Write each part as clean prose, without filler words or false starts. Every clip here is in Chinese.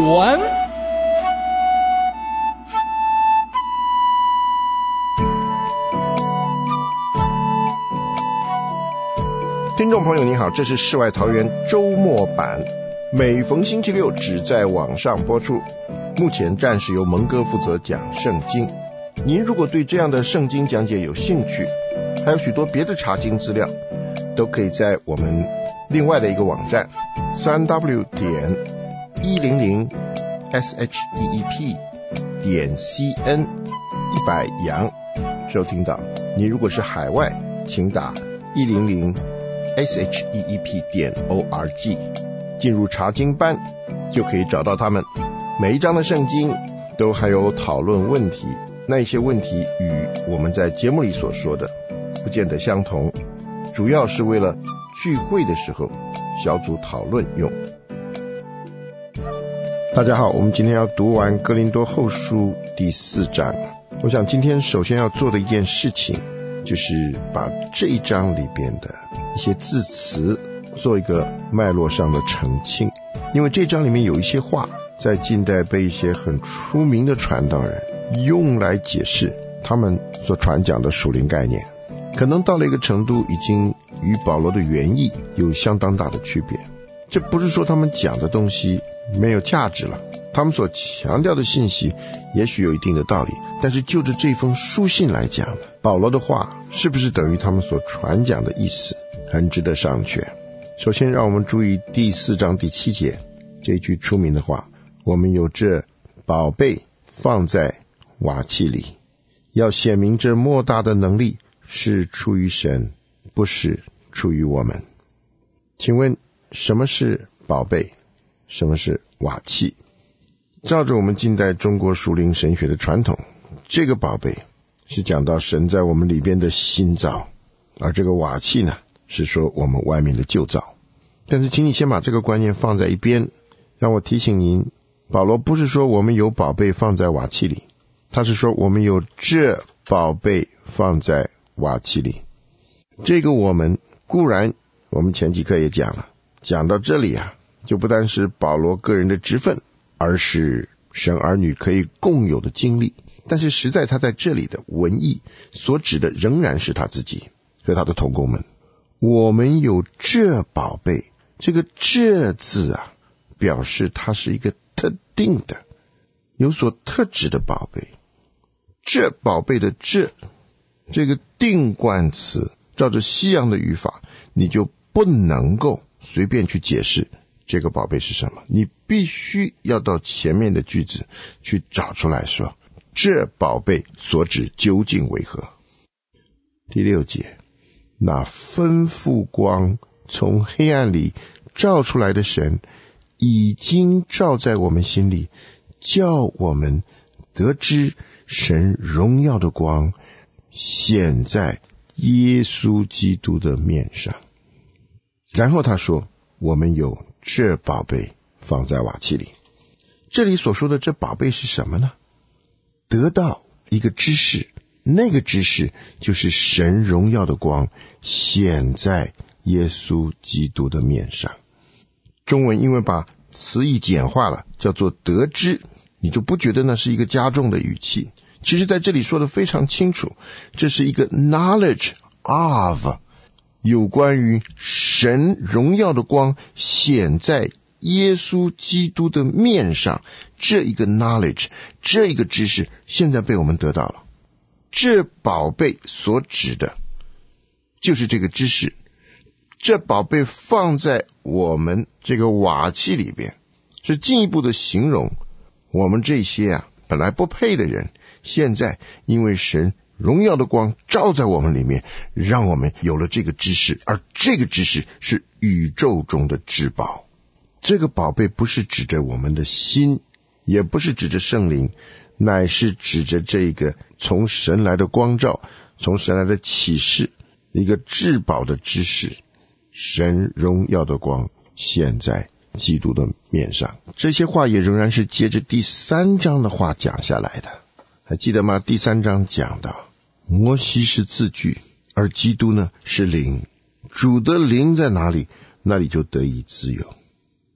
文。 听众朋友你好，这是世外桃源周末版，每逢星期六只在网上播出。目前暂时由蒙哥负责讲圣经。您如果对这样的圣经讲解有兴趣，还有许多别的查经资料，都可以在我们另外的一个网站 3w.100shep.cn 100洋收听到。你如果是海外，请打100shep.org 进入查经班，就可以找到他们。每一章的圣经都还有讨论问题，那一些问题与我们在节目里所说的不见得相同，主要是为了聚会的时候小组讨论用。大家好，我们今天要读完哥林多后书第4章。我想今天首先要做的一件事情，就是把这一章里边的一些字词做一个脉络上的澄清。因为这章里面有一些话在近代被一些很出名的传道人用来解释他们所传讲的属灵概念，可能到了一个程度已经与保罗的原意有相当大的区别。这不是说他们讲的东西没有价值了，他们所强调的信息也许有一定的道理，但是就着这封书信来讲，保罗的话是不是等于他们所传讲的意思，很值得商榷。首先让我们注意第4章第7节这句出名的话，我们有这宝贝放在瓦器里，要显明这莫大的能力是出于神，不是出于我们。请问什么是宝贝，什么是瓦器？照着我们近代中国属灵神学的传统，这个宝贝是讲到神在我们里边的新造，而这个瓦器呢，是说我们外面的旧造。但是请你先把这个观念放在一边，让我提醒您，保罗不是说我们有宝贝放在瓦器里，他是说我们有这宝贝放在瓦器里。这个我们固然我们前几课也讲了，讲到这里啊，就不单是保罗个人的职分，而是神儿女可以共有的经历。但是实在他在这里的文意所指的仍然是他自己和他的同工们。我们有这宝贝，这个这字啊，表示它是一个特定的有所特指的宝贝。这宝贝的这个定冠词，照着西洋的语法，你就不能够随便去解释这个宝贝是什么，你必须要到前面的句子去找出来说这宝贝所指究竟为何。第6节，那吩咐光从黑暗里照出来的神，已经照在我们心里，叫我们得知神荣耀的光显在耶稣基督的面上。然后他说，我们有这宝贝放在瓦器里。这里所说的这宝贝是什么呢？得到一个知识，那个知识就是神荣耀的光显在耶稣基督的面上。中文因为把词义简化了，叫做得知，你就不觉得那是一个加重的语气。其实在这里说的非常清楚，这是一个 knowledge of， 有关于神荣耀的光显在耶稣基督的面上，这一个 knowledge， 这一个知识现在被我们得到了。这宝贝所指的就是这个知识，这宝贝放在我们这个瓦器里边，是进一步的形容我们这些本来不配的人，现在因为神荣耀的光照在我们里面，让我们有了这个知识，而这个知识是宇宙中的至宝。这个宝贝不是指着我们的心，也不是指着圣灵，乃是指着这个从神来的光照，从神来的启示，一个至宝的知识，神荣耀的光显在基督的面上。这些话也仍然是接着第3章的话讲下来的，还记得吗？第3章讲到摩西是字句，而基督呢是灵，主的灵在哪里，那里就得以自由。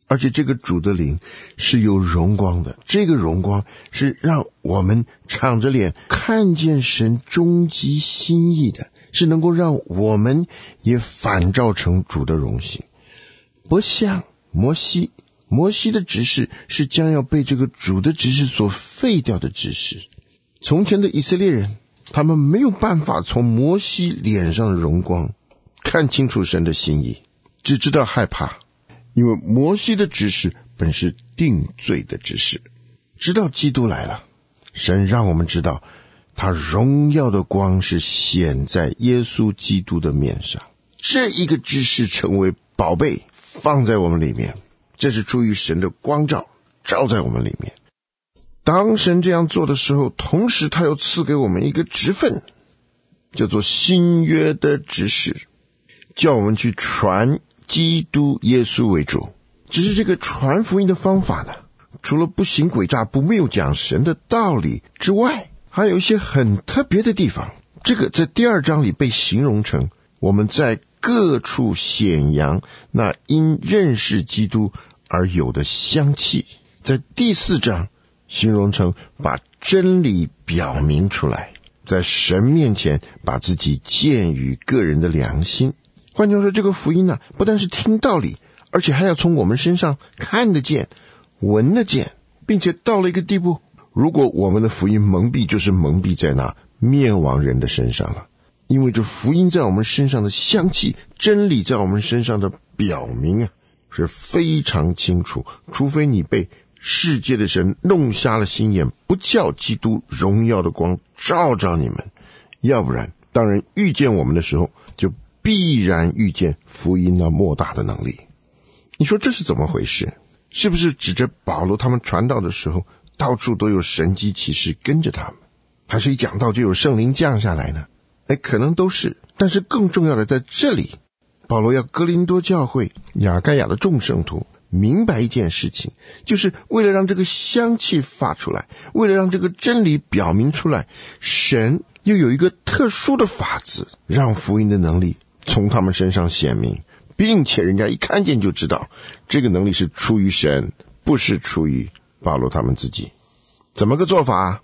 而且这个主的灵是有荣光的，这个荣光是让我们敞着脸看见神终极心意的，是能够让我们也反照成主的荣形。不像摩西的指示是将要被这个主的指示所废掉的指示。从前的以色列人，他们没有办法从摩西脸上的荣光看清楚神的心意，只知道害怕，因为摩西的指示本是定罪的指示。直到基督来了，神让我们知道他荣耀的光是显在耶稣基督的面上，这一个指示成为宝贝放在我们里面，这是出于神的光照，照在我们里面。当神这样做的时候，同时他又赐给我们一个职分，叫做新约的指示，叫我们去传基督耶稣为主。只是这个传福音的方法呢，除了不行诡诈、不谬讲神的道理之外，还有一些很特别的地方。这个在第2章里被形容成我们在各处显扬那因认识基督而有的香气，在第4章形容成把真理表明出来，在神面前把自己建于个人的良心。换句话说，这个福音呢，不但是听道理，而且还要从我们身上看得见、闻得见，并且到了一个地步，如果我们的福音蒙蔽，就是蒙蔽在那灭亡人的身上了。因为这福音在我们身上的香气，真理在我们身上的表明是非常清楚，除非你被世界的神弄瞎了心眼，不叫基督荣耀的光照照你们，要不然当然遇见我们的时候，就必然遇见福音那莫大的能力。你说这是怎么回事？是不是指着保罗他们传道的时候，到处都有神迹奇事跟着他们？还是一讲道就有圣灵降下来呢？可能都是，但是更重要的在这里，保罗要哥林多教会亚该亚的众圣徒明白一件事情，就是为了让这个香气发出来，为了让这个真理表明出来，神又有一个特殊的法子，让福音的能力从他们身上显明，并且人家一看见就知道这个能力是出于神，不是出于保罗他们自己。怎么个做法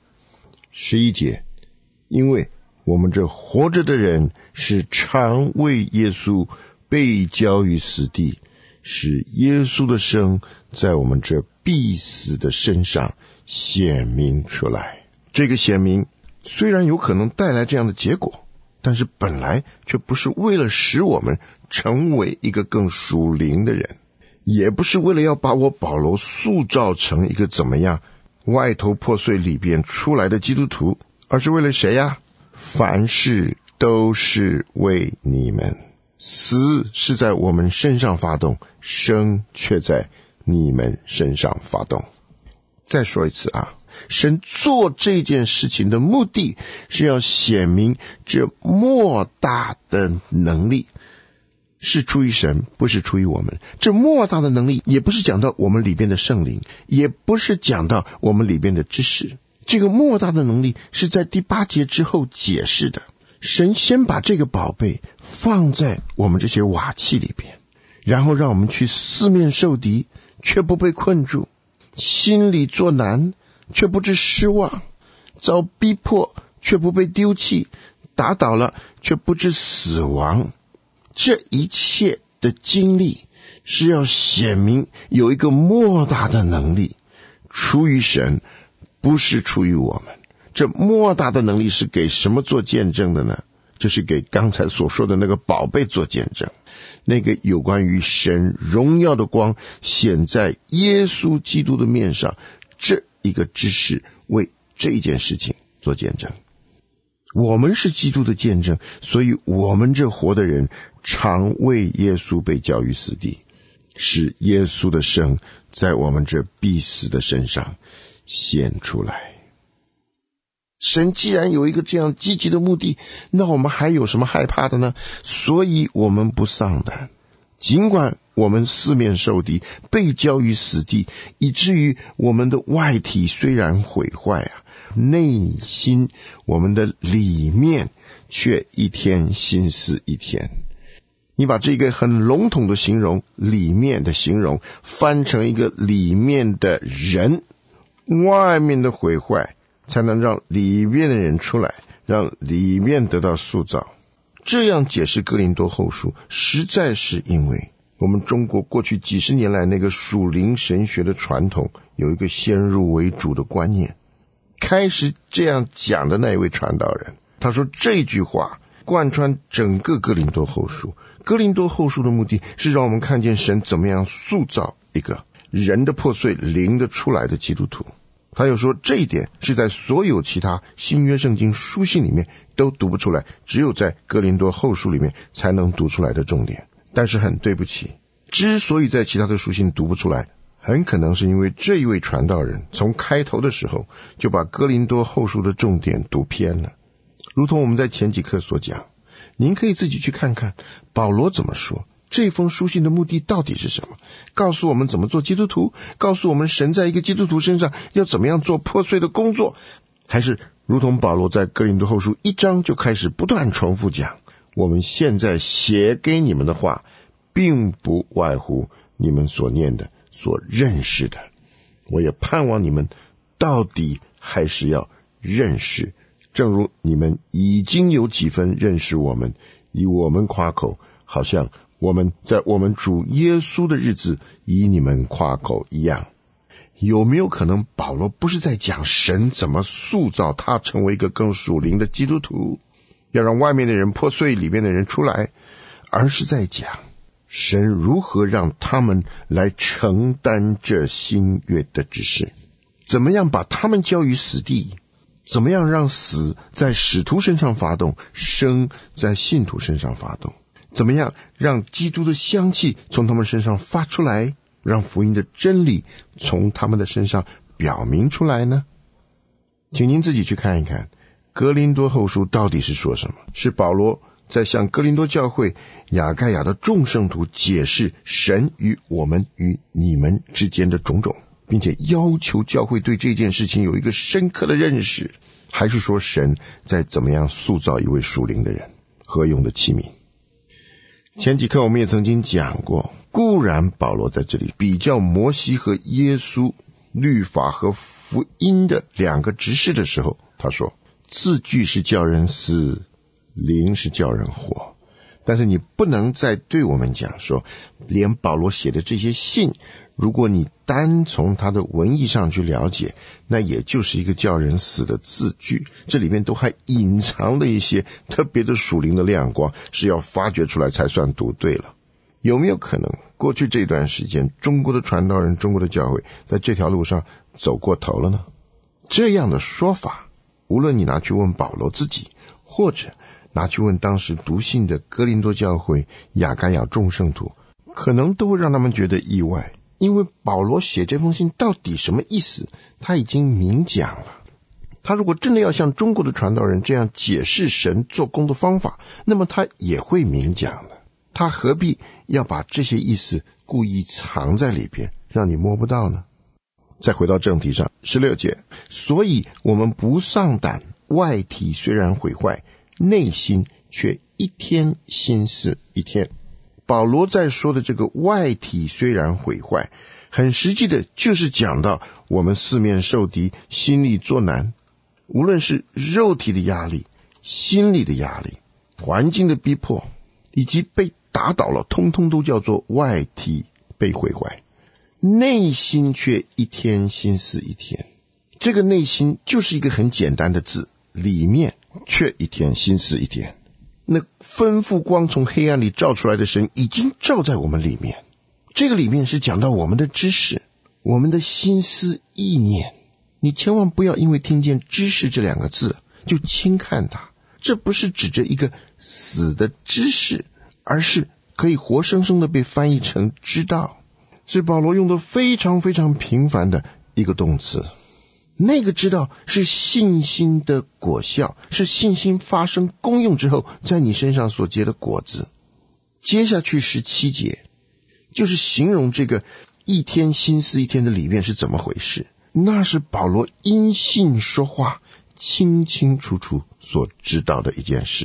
？11节，因为我们这活着的人是常为耶稣被交于死地，使耶稣的生在我们这必死的身上显明出来。这个显明虽然有可能带来这样的结果，但是本来却不是为了使我们成为一个更属灵的人，也不是为了要把我保罗塑造成一个怎么样外头破碎里边出来的基督徒，而是为了谁呀？凡事都是为你们，死是在我们身上发动，生却在你们身上发动。再说一次神做这件事情的目的是要显明这莫大的能力是出于神，不是出于我们。这莫大的能力也不是讲到我们里边的圣灵，也不是讲到我们里边的知识，这个莫大的能力是在第8节之后解释的。神先把这个宝贝放在我们这些瓦器里边，然后让我们去四面受敌，却不被困住，心里作难，却不致失望，遭逼迫，却不被丢弃，打倒了，却不致死亡。这一切的经历是要显明有一个莫大的能力出于神，不是出于我们。这莫大的能力是给什么做见证的呢？就是给刚才所说的那个宝贝做见证，那个有关于神荣耀的光显在耶稣基督的面上，这一个知识为这一件事情做见证。我们是基督的见证，所以我们这活的人常为耶稣被交于死地，使耶稣的生在我们这必死的身上显出来。神既然有一个这样积极的目的，那我们还有什么害怕的呢？所以我们不丧胆，尽管我们四面受敌，被交于死地，以至于我们的外体虽然毁坏内心我们的里面却一天心思一天。 你把这个很笼统的形容，里面的形容翻成一个里面的人，外面的毁坏才能让里面的人出来，让里面得到塑造。这样解释哥林多后书，实在是因为我们中国过去几十年来那个属灵神学的传统有一个先入为主的观念。开始这样讲的那一位传道人，他说这句话贯穿整个哥林多后书。哥林多后书的目的是让我们看见神怎么样塑造一个人的破碎灵的出来的基督徒。他又说这一点是在所有其他新约圣经书信里面都读不出来，只有在哥林多后书里面才能读出来的重点。但是很对不起，之所以在其他的书信读不出来，很可能是因为这一位传道人从开头的时候就把哥林多后书的重点读偏了。如同我们在前几课所讲，您可以自己去看看保罗怎么说，这封书信的目的到底是什么，告诉我们怎么做基督徒，告诉我们神在一个基督徒身上要怎么样做破碎的工作，还是如同保罗在哥林多后书1章就开始不断重复讲，我们现在写给你们的话并不外乎你们所念的所认识的，我也盼望你们到底还是要认识，正如你们已经有几分认识我们，以我们夸口，好像我们在我们主耶稣的日子以你们夸口一样。有没有可能保罗不是在讲神怎么塑造他成为一个更属灵的基督徒，要让外面的人破碎，里面的人出来，而是在讲神如何让他们来承担这新约的指示，怎么样把他们交于死地，怎么样让死在使徒身上发动，生在信徒身上发动，怎么样让基督的香气从他们身上发出来，让福音的真理从他们的身上表明出来呢？请您自己去看一看哥林多后书到底是说什么。是保罗在向哥林多教会亚该亚的众圣徒解释神与我们与你们之间的种种，并且要求教会对这件事情有一个深刻的认识，还是说神在怎么样塑造一位属灵的人，何用的器皿？前几课我们也曾经讲过，固然保罗在这里比较摩西和耶稣，律法和福音的两个执事的时候，他说字句是叫人死，灵是叫人活。但是你不能再对我们讲说，连保罗写的这些信，如果你单从他的文意上去了解，那也就是一个叫人死的字句，这里面都还隐藏了一些特别的属灵的亮光，是要发掘出来才算读对了。有没有可能过去这段时间中国的传道人，中国的教会在这条路上走过头了呢？这样的说法，无论你拿去问保罗自己，或者拿去问当时读信的哥林多教会亚该亚众圣徒，可能都会让他们觉得意外。因为保罗写这封信到底什么意思，他已经明讲了。他如果真的要像中国的传道人这样解释神做工的方法，那么他也会明讲的。他何必要把这些意思故意藏在里边，让你摸不到呢？再回到正题上，16节，所以我们不丧胆，外体虽然毁坏，内心却一天新似一天。保罗在说的这个外体虽然毁坏，很实际的就是讲到我们四面受敌，心里作难，无论是肉体的压力、心理的压力、环境的逼迫，以及被打倒了，通通都叫做外体被毁坏，内心却一天新似一天。这个内心就是一个很简单的字，里面却一天新似一天。那吩咐光从黑暗里照出来的神已经照在我们里面，这个里面是讲到我们的知识，我们的心思意念。你千万不要因为听见知识这两个字就轻看它，这不是指着一个死的知识，而是可以活生生的被翻译成知道。是保罗用的非常非常频繁的一个动词。那个知道是信心的果效，是信心发生功用之后在你身上所结的果子。接下去17节就是形容这个一天新似一天的里面是怎么回事。那是保罗因信说话清清楚楚所知道的一件事。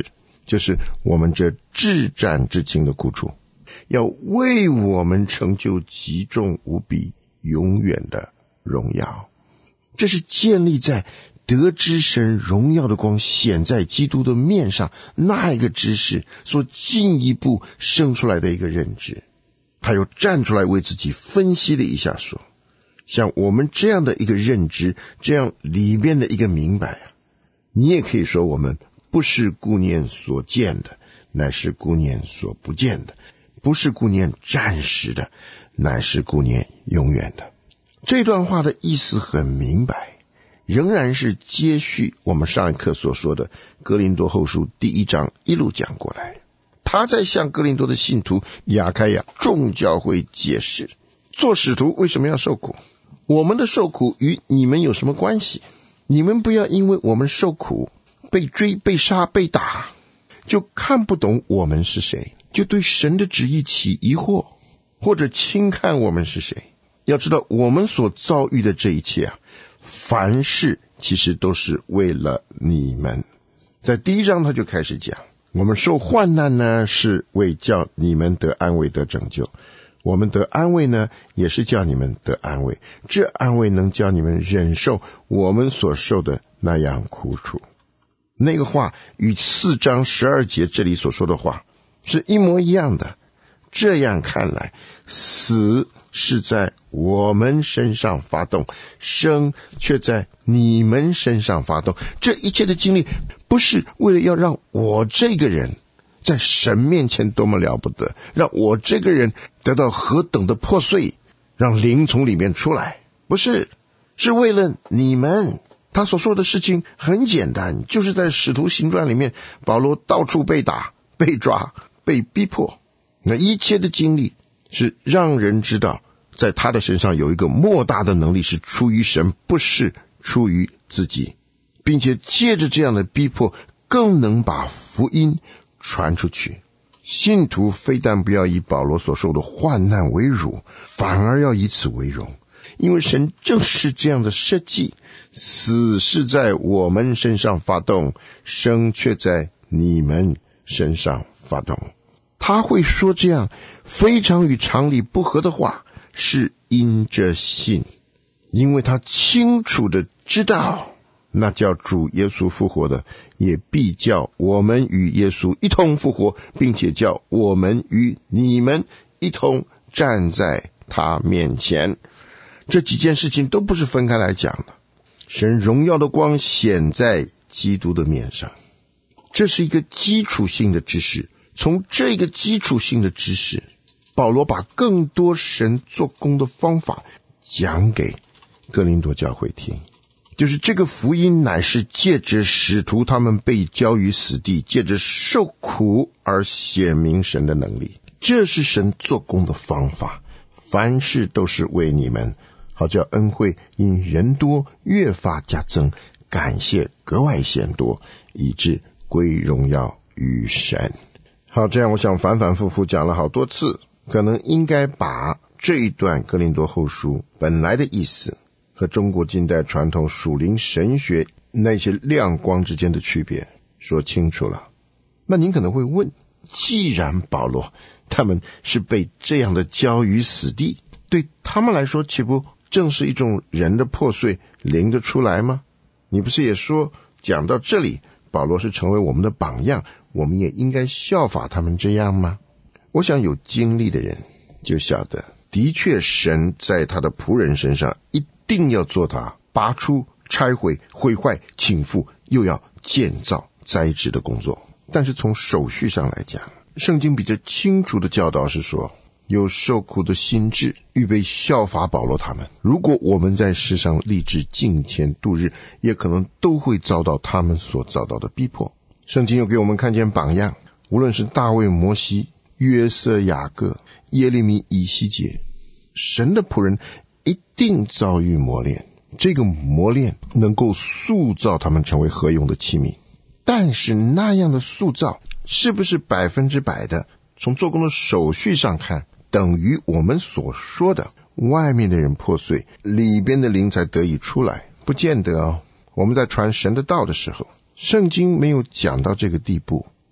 就是我们这至战至轻的苦楚，要为我们成就极重无比永远的荣耀。这是建立在得知神荣耀的光显在基督的面上那一个知识所进一步生出来的一个认知。他又站出来为自己分析了一下，说像我们这样的一个认知，这样里面的一个明白你也可以说我们不是顾念所见的，乃是顾念所不见的，不是顾念暂时的，乃是顾念永远的。这段话的意思很明白，仍然是接续我们上一课所说的哥林多后书第1章一路讲过来。他在向哥林多的信徒亚开亚众教会解释，做使徒为什么要受苦，我们的受苦与你们有什么关系？你们不要因为我们受苦，被追、被杀、被打，就看不懂我们是谁，就对神的旨意起疑惑，或者轻看我们是谁。要知道我们所遭遇的这一切凡事其实都是为了你们。在第1章他就开始讲，我们受患难呢，是为叫你们得安慰得拯救，我们得安慰呢，也是叫你们得安慰，这安慰能叫你们忍受我们所受的那样苦楚。那个话与4章12节这里所说的话是一模一样的。这样看来，死是在我们身上发动，生却在你们身上发动。这一切的经历不是为了要让我这个人在神面前多么了不得，让我这个人得到何等的破碎，让灵从里面出来，不是，是为了你们。他所说的事情很简单，就是在使徒行传里面，保罗到处被打、被抓、被逼迫，那一切的经历是让人知道在他的身上有一个莫大的能力是出于神，不是出于自己，并且借着这样的逼迫更能把福音传出去。信徒非但不要以保罗所受的患难为辱，反而要以此为荣，因为神正是这样的设计，死是在我们身上发动，生却在你们身上发动。他会说这样非常与常理不合的话，是因着信，因为他清楚的知道，那叫主耶稣复活的，也必叫我们与耶稣一同复活，并且叫我们与你们一同站在他面前。这几件事情都不是分开来讲的，神荣耀的光显在基督的面上，这是一个基础性的知识。从这个基础性的知识，保罗把更多神做工的方法讲给哥林多教会听，就是这个福音乃是借着使徒他们被交于死地，借着受苦而显明神的能力，这是神做工的方法。凡事都是为你们，好叫恩惠因人多越发加增，感谢格外显多，以致归荣耀于神。好，这样我想反反复复讲了好多次，可能应该把这一段哥林多后书本来的意思和中国近代传统属灵神学那些亮光之间的区别说清楚了。那您可能会问，既然保罗他们是被这样的交于死地，对他们来说岂不正是一种人的破碎灵的出来吗？你不是也说讲到这里保罗是成为我们的榜样，我们也应该效法他们这样吗？我想有经历的人就晓得，的确神在他的仆人身上一定要做他拔出、拆毁、毁坏、倾覆，又要建造、栽植的工作。但是从手续上来讲，圣经比较清楚的教导是说，有受苦的心志，预备效法保罗他们。如果我们在世上立志敬虔度日，也可能都会遭到他们所遭到的逼迫。圣经又给我们看见榜样，无论是大卫、摩西、约瑟、雅各、耶利米、以西结，神的仆人一定遭遇磨练，这个磨练能够塑造他们成为合用的器皿。但是那样的塑造是不是100%的从做工的手续上看等于我们所说的外面的人破碎，里边的灵才得以出来？不见得哦。我们在传神的道的时候，圣经没有讲到这个地步，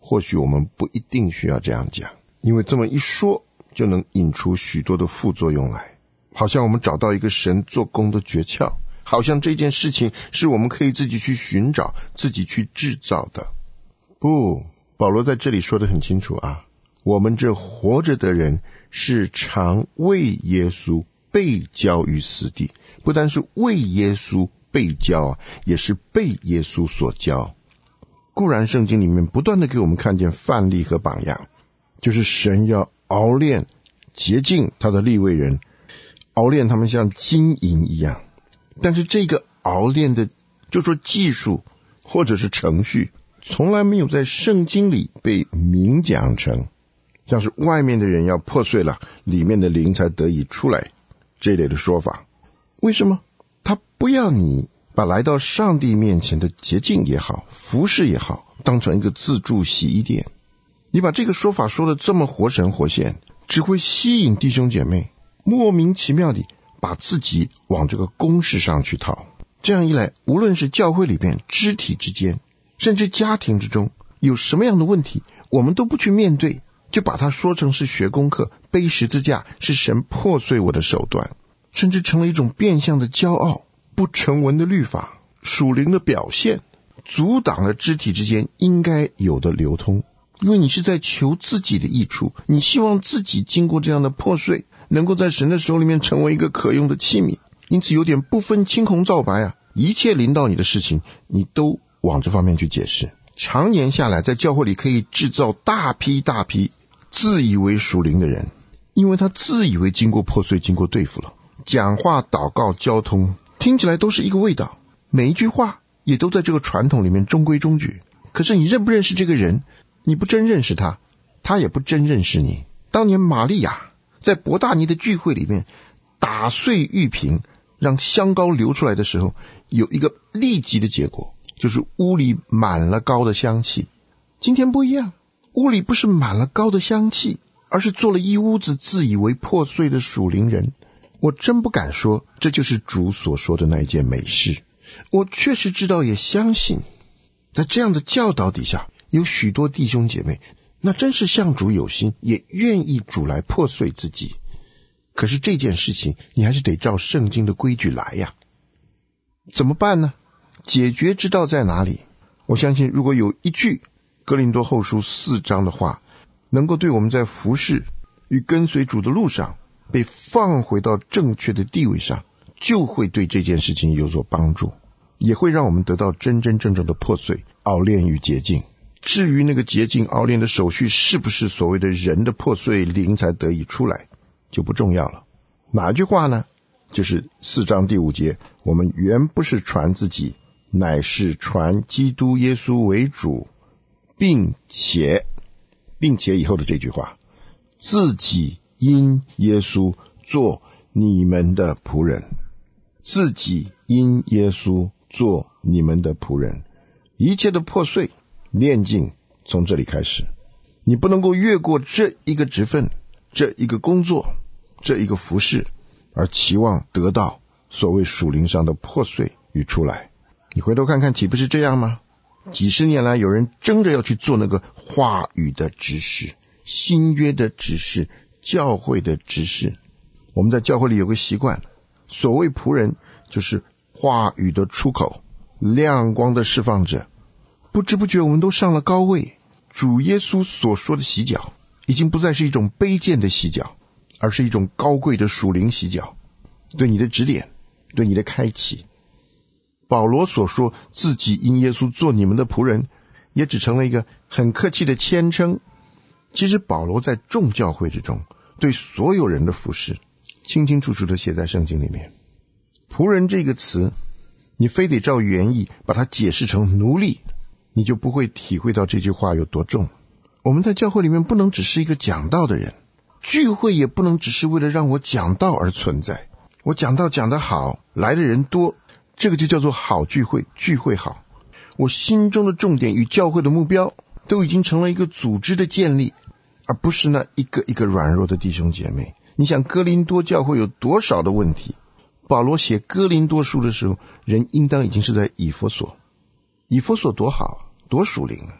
或许我们不一定需要这样讲，因为这么一说就能引出许多的副作用来，好像我们找到一个神做工的诀窍，好像这件事情是我们可以自己去寻找，自己去制造的。不，保罗在这里说得很清楚啊，我们这活着的人是常为耶稣被交于死地，不单是为耶稣被交，也是被耶稣所交。固然圣经里面不断的给我们看见范例和榜样，就是神要熬炼洁净他的利未人，熬炼他们像金银一样，但是这个熬炼的就说技术或者是程序，从来没有在圣经里被明讲成，像是外面的人要破碎了，里面的灵才得以出来这类的说法。为什么？他不要你把来到上帝面前的洁净也好，服侍也好，当成一个自助洗衣店。你把这个说法说得这么活神活现，只会吸引弟兄姐妹莫名其妙地把自己往这个公式上去套。这样一来，无论是教会里面肢体之间，甚至家庭之中，有什么样的问题，我们都不去面对，就把它说成是学功课，背十字架是神破碎我的手段，甚至成了一种变相的骄傲，不成文的律法，属灵的表现，阻挡了肢体之间应该有的流通。因为你是在求自己的益处，你希望自己经过这样的破碎，能够在神的手里面成为一个可用的器皿，因此有点不分青红皂白啊，一切临到你的事情，你都往这方面去解释。常年下来，在教会里可以制造大批自以为属灵的人，因为他自以为经过破碎，经过对付了，讲话、祷告、交通听起来都是一个味道，每一句话也都在这个传统里面中规中矩。可是你认不认识这个人？你不真认识他，他也不真认识你。当年玛利亚在伯大尼的聚会里面打碎玉瓶，让香膏流出来的时候，有一个立即的结果，就是屋里满了膏的香气。今天不一样，屋里不是满了膏的香气，而是做了一屋子自以为破碎的属灵人。我真不敢说这就是主所说的那一件美事，我确实知道也相信，在这样的教导底下，有许多弟兄姐妹那真是向主有心，也愿意主来破碎自己。可是这件事情你还是得照圣经的规矩来呀。怎么办呢？解决之道在哪里？我相信如果有一句哥林多后书4章的话，能够对我们在服侍与跟随主的路上被放回到正确的地位上，就会对这件事情有所帮助，也会让我们得到真真正正的破碎、熬炼与洁净。至于那个洁净熬炼的手续是不是所谓的人的破碎灵才得以出来，就不重要了。哪一句话呢？就是4章第5节，我们原不是传自己，乃是传基督耶稣为主，并且以后的这句话，自己因耶稣做你们的仆人，自己因耶稣做你们的仆人。一切的破碎炼净从这里开始，你不能够越过这一个职分，这一个工作，这一个服事，而期望得到所谓属灵上的破碎与出来。你回头看看，岂不是这样吗？几十年来有人争着要去做那个话语的执事，新约的执事，教会的执事。我们在教会里有个习惯，所谓仆人就是话语的出口，亮光的释放者。不知不觉我们都上了高位，主耶稣所说的洗脚已经不再是一种卑贱的洗脚，而是一种高贵的属灵洗脚，对你的指点，对你的开启。保罗所说自己因耶稣做你们的仆人，也只成了一个很客气的谦称。其实保罗在众教会之中对所有人的服事清清楚楚地写在圣经里面。仆人这个词，你非得照原意把它解释成奴隶，你就不会体会到这句话有多重。我们在教会里面不能只是一个讲道的人，聚会也不能只是为了让我讲道而存在。我讲道讲得好，来的人多，这个就叫做好聚会，聚会好。我心中的重点与教会的目标都已经成了一个组织的建立，而不是那一个一个软弱的弟兄姐妹。你想哥林多教会有多少的问题？保罗写哥林多书的时候，人应当已经是在以弗所。以弗所多好，多属灵啊！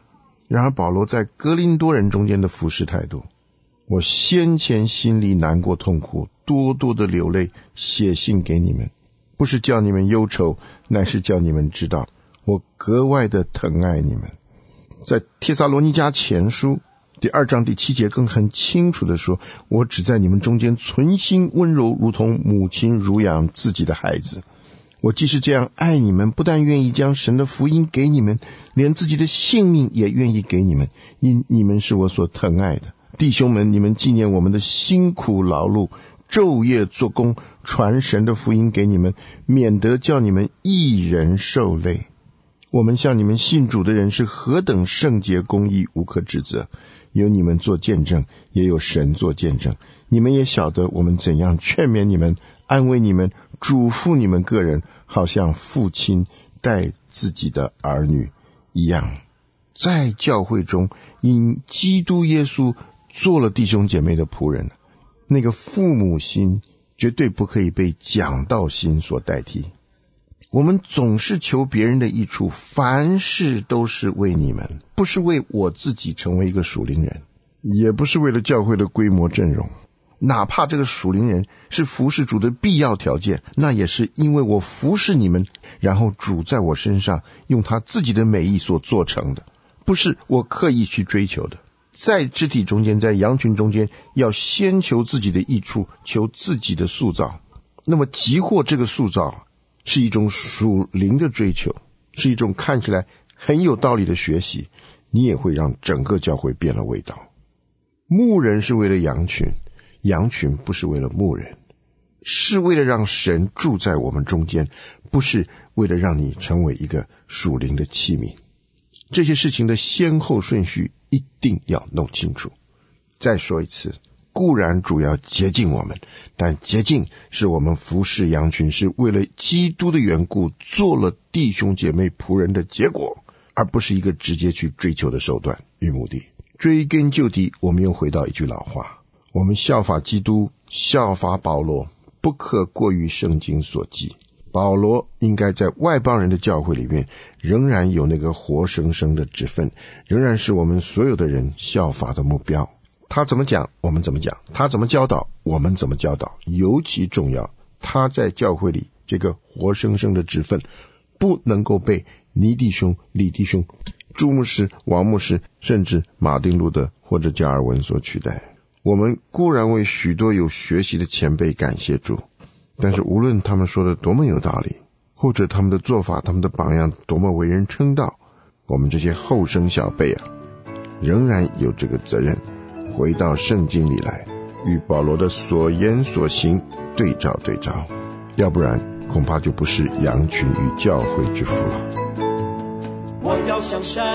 然而保罗在哥林多人中间的服事态度，我先前心里难过痛苦，多多的流泪，写信给你们，不是叫你们忧愁，乃是叫你们知道我格外的疼爱你们。在帖撒罗尼迦前书第2章第7节更很清楚的说，我只在你们中间存心温柔，如同母亲乳养自己的孩子。我既是这样爱你们，不但愿意将神的福音给你们，连自己的性命也愿意给你们，因你们是我所疼爱的。弟兄们，你们纪念我们的辛苦劳碌，昼夜做工，传神的福音给你们，免得叫你们一人受累。我们向你们信主的人是何等圣洁公义，无可指责，有你们做见证，也有神做见证。你们也晓得我们怎样劝勉你们，安慰你们，嘱咐你们个人，好像父亲待自己的儿女一样。在教会中，因基督耶稣做了弟兄姐妹的仆人，那个父母心绝对不可以被讲道心所代替。我们总是求别人的益处，凡事都是为你们，不是为我自己成为一个属灵人，也不是为了教会的规模阵容。哪怕这个属灵人是服侍主的必要条件，那也是因为我服侍你们，然后主在我身上用他自己的美意所做成的，不是我刻意去追求的。在肢体中间，在羊群中间，要先求自己的益处，求自己的塑造。那么急获这个塑造是一种属灵的追求，是一种看起来很有道理的学习，你也会让整个教会变了味道。牧人是为了羊群，羊群不是为了牧人，是为了让神住在我们中间，不是为了让你成为一个属灵的器皿。这些事情的先后顺序一定要弄清楚。再说一次，固然主要洁净我们，但洁净是我们服侍羊群，是为了基督的缘故，做了弟兄姐妹仆人的结果，而不是一个直接去追求的手段与目的。追根究底，我们又回到一句老话，我们效法基督，效法保罗，不可过于圣经所记。保罗应该在外邦人的教会里面仍然有那个活生生的职分，仍然是我们所有的人效法的目标。他怎么讲我们怎么讲，他怎么教导我们怎么教导。尤其重要，他在教会里这个活生生的职分不能够被倪弟兄、李弟兄、朱牧师、王牧师，甚至马丁路德或者加尔文所取代。我们固然为许多有学习的前辈感谢主，但是无论他们说的多么有道理，或者他们的做法、他们的榜样多么为人称道，我们这些后生小辈仍然有这个责任，回到圣经里来，与保罗的所言所行对照对照，要不然恐怕就不是羊群与教会之父了。 我要向山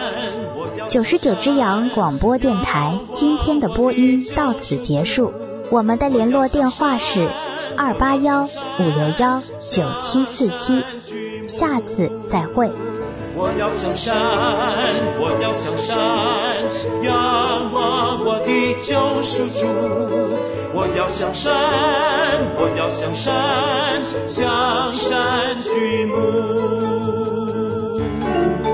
99只羊广播电台今天的播音到此结束，我们的联络电话是281-561-9747，下次再会。 我要向山，我要向山，仰望我的救赎主。我要向山，我要向山，向山举目。